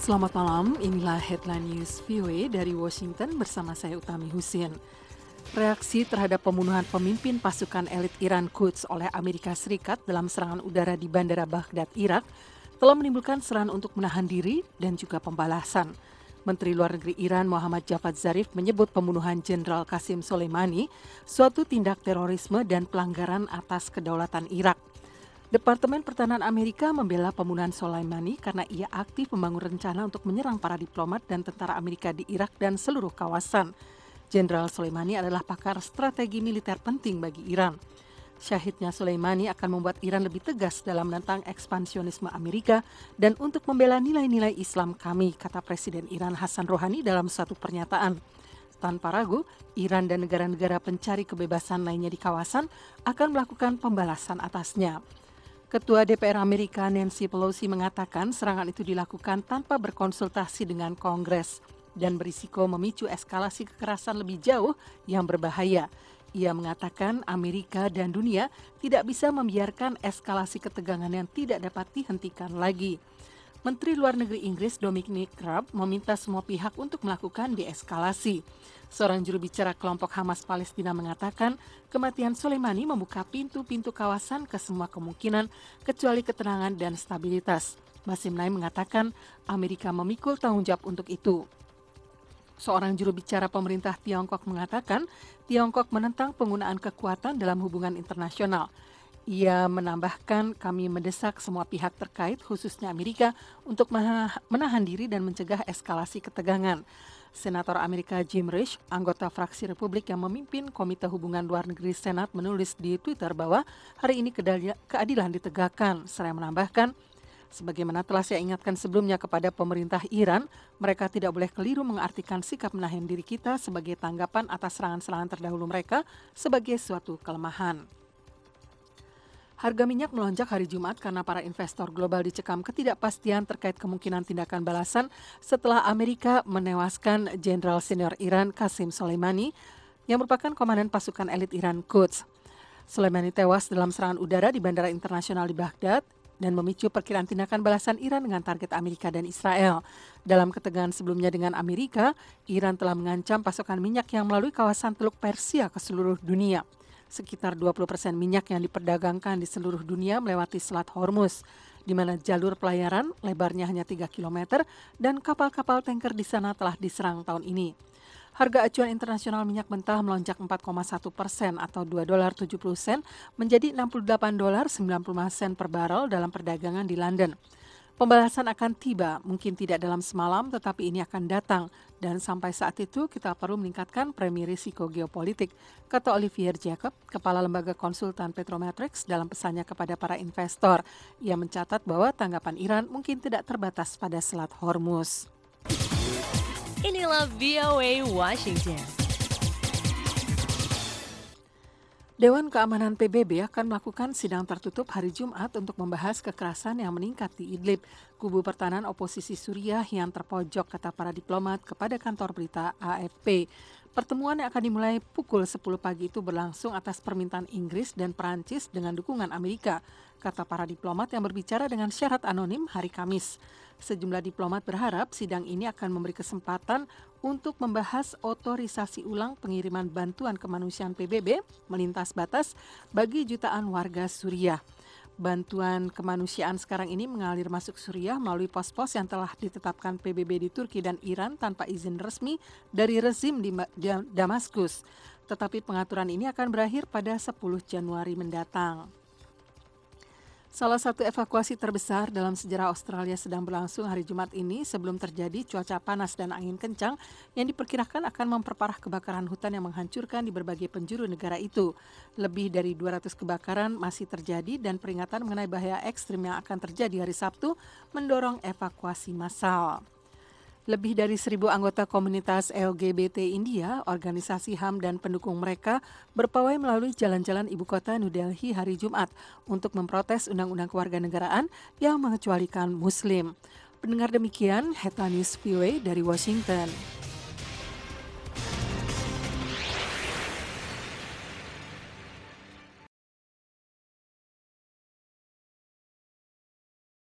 Selamat malam, inilah Headline News VOA dari Washington bersama saya Utami Husin. Reaksi terhadap pembunuhan pemimpin pasukan elit Iran Quds oleh Amerika Serikat dalam serangan udara di Bandara Baghdad, Irak, telah menimbulkan serangan untuk menahan diri dan juga pembalasan. Menteri Luar Negeri Iran Muhammad Javad Zarif menyebut pembunuhan Jenderal Qasim Soleimani suatu tindak terorisme dan pelanggaran atas kedaulatan Irak. Departemen Pertahanan Amerika membela pembunuhan Soleimani karena ia aktif membangun rencana untuk menyerang para diplomat dan tentara Amerika di Irak dan seluruh kawasan. Jenderal Soleimani adalah pakar strategi militer penting bagi Iran. Syahidnya Soleimani akan membuat Iran lebih tegas dalam menentang ekspansionisme Amerika dan untuk membela nilai-nilai Islam kami, kata Presiden Iran Hassan Rouhani dalam suatu pernyataan. Tanpa ragu, Iran dan negara-negara pencari kebebasan lainnya di kawasan akan melakukan pembalasan atasnya. Ketua DPR Amerika Nancy Pelosi mengatakan serangan itu dilakukan tanpa berkonsultasi dengan Kongres dan berisiko memicu eskalasi kekerasan lebih jauh yang berbahaya. Ia mengatakan Amerika dan dunia tidak bisa membiarkan eskalasi ketegangan yang tidak dapat dihentikan lagi. Menteri Luar Negeri Inggris Dominic Raab meminta semua pihak untuk melakukan deeskalasi. Seorang juru bicara kelompok Hamas Palestina mengatakan kematian Soleimani membuka pintu-pintu kawasan ke semua kemungkinan kecuali ketenangan dan stabilitas. Basim Naim mengatakan Amerika memikul tanggung jawab untuk itu. Seorang juru bicara pemerintah Tiongkok mengatakan Tiongkok menentang penggunaan kekuatan dalam hubungan internasional. Ia menambahkan kami mendesak semua pihak terkait khususnya Amerika untuk menahan diri dan mencegah eskalasi ketegangan. Senator Amerika Jim Risch, anggota fraksi Republik yang memimpin Komite Hubungan Luar Negeri Senat menulis di Twitter bahwa hari ini keadilan ditegakkan. Seraya menambahkan, sebagaimana telah saya ingatkan sebelumnya kepada pemerintah Iran, mereka tidak boleh keliru mengartikan sikap menahan diri kita sebagai tanggapan atas serangan-serangan terdahulu mereka sebagai suatu kelemahan. Harga minyak melonjak hari Jumat karena para investor global dicekam ketidakpastian terkait kemungkinan tindakan balasan setelah Amerika menewaskan Jenderal Senior Iran Qasim Soleimani yang merupakan komandan pasukan elit Iran Quds. Soleimani tewas dalam serangan udara di Bandara Internasional di Baghdad dan memicu perkiraan tindakan balasan Iran dengan target Amerika dan Israel. Dalam ketegangan sebelumnya dengan Amerika, Iran telah mengancam pasokan minyak yang melalui kawasan Teluk Persia ke seluruh dunia. Sekitar 20% minyak yang diperdagangkan di seluruh dunia melewati Selat Hormuz, di mana jalur pelayaran lebarnya hanya 3 km dan kapal-kapal tanker di sana telah diserang tahun ini. Harga acuan internasional minyak mentah melonjak 4,1% atau $2.70 menjadi $68.95 per barel dalam perdagangan di London. Pembalasan akan tiba, mungkin tidak dalam semalam, tetapi ini akan datang. Dan sampai saat itu kita perlu meningkatkan premi risiko geopolitik, kata Olivier Jacob, Kepala Lembaga Konsultan Petrometrics dalam pesannya kepada para investor. Ia mencatat bahwa tanggapan Iran mungkin tidak terbatas pada Selat Hormuz. Inilah VOA Washington. Dewan Keamanan PBB akan melakukan sidang tertutup hari Jumat untuk membahas kekerasan yang meningkat di Idlib, kubu pertahanan oposisi Suriah yang terpojok, kata para diplomat kepada kantor berita AFP. Pertemuan yang akan dimulai pukul 10 pagi itu berlangsung atas permintaan Inggris dan Perancis dengan dukungan Amerika, kata para diplomat yang berbicara dengan syarat anonim hari Kamis. Sejumlah diplomat berharap sidang ini akan memberi kesempatan untuk membahas otorisasi ulang pengiriman bantuan kemanusiaan PBB melintas batas bagi jutaan warga Suriah. Bantuan kemanusiaan sekarang ini mengalir masuk Suriah melalui pos-pos yang telah ditetapkan PBB di Turki dan Iran tanpa izin resmi dari rezim di Damaskus. Tetapi pengaturan ini akan berakhir pada 10 Januari mendatang. Salah satu evakuasi terbesar dalam sejarah Australia sedang berlangsung hari Jumat ini sebelum terjadi cuaca panas dan angin kencang yang diperkirakan akan memperparah kebakaran hutan yang menghancurkan di berbagai penjuru negara itu. Lebih dari 200 kebakaran masih terjadi dan peringatan mengenai bahaya ekstrim yang akan terjadi hari Sabtu mendorong evakuasi massal. Lebih dari 1.000 anggota komunitas LGBT India, organisasi HAM dan pendukung mereka berpawai melalui jalan-jalan ibu kota New Delhi hari Jumat untuk memprotes undang-undang kewarganegaraan yang mengecualikan Muslim. Pendengar demikian, Headline News VOA dari Washington.